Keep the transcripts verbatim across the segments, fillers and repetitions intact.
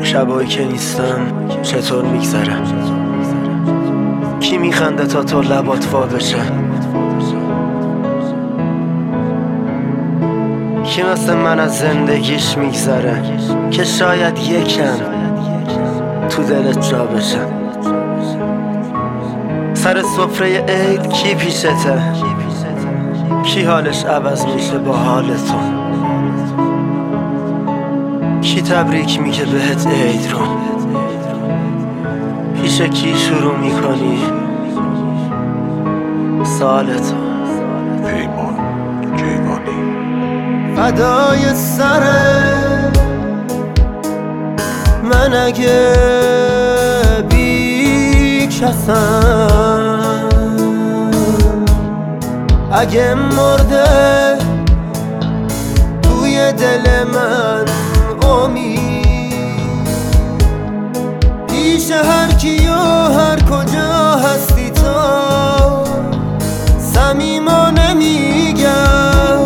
شبایی که نیستم چطور میگذره؟ کی میخنده تا تو لبات وا بشه؟ کی مثل من از زندگیش میگذره که شاید یکم تو دلت جا بشه؟ سر سفره عید کی پیشته؟ کی حالش عوض میشه با حال تو؟ کی تبریک میگه بهت عید رو؟ پیش کی شروع میکنی سالتو؟ پیمان کیوانی فدای سره من اگه بی کسم، اگه مرده توی دل من امید، پیش هر کی و هر کجا هستی تو صمیمانه میگم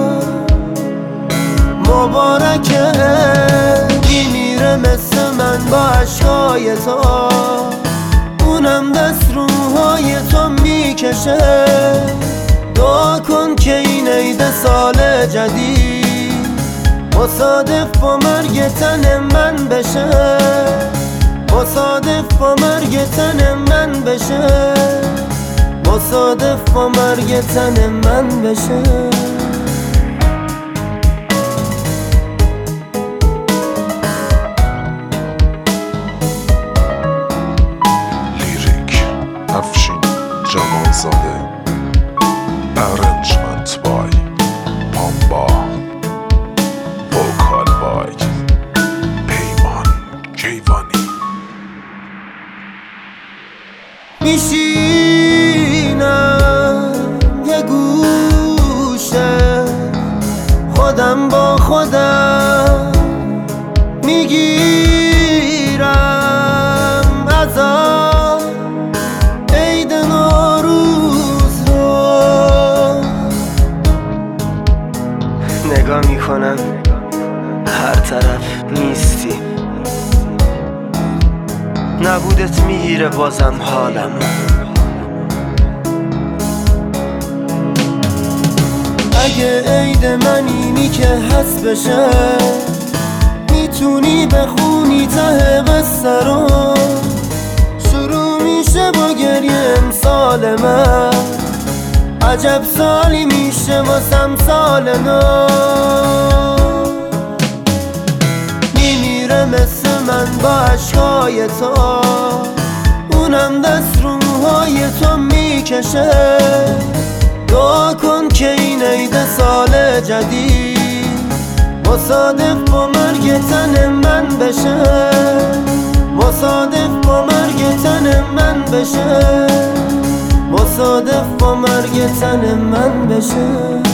مبارکه. میمیره مثل من با عشقای تو، اونم دست روهای تو میکشه. دعا کن که این عید سال جدید مصادف با مرگ تن من بشه، مصادف با مرگ تن من بشه، مصادف با مرگ تن من بشه. افشین جمالزاده، ارنجمنت بای پامبا، وکال بای پیمان کیوانی. میشینم یه گوشه خودم با خودم میگیرم عذاب عید نوروز رو. نگاه میکنم هر طرف نیستی، نبودت میگیره بازم حالم. اگه عید من اینی که هست بشه، میتونی بخونی ته قصه رو. شروع میشه با گریه امسال من، عجب سالی میشه واسم سال نو. میمیره مثل من با عشقای تو، اونم دست روهای تو میکشه. دعا کن که این عید سال جدید مصادف با مرگ تن من بشه، مصادف با مرگ تن من بشه، مصادف با مرگ تن من بشه.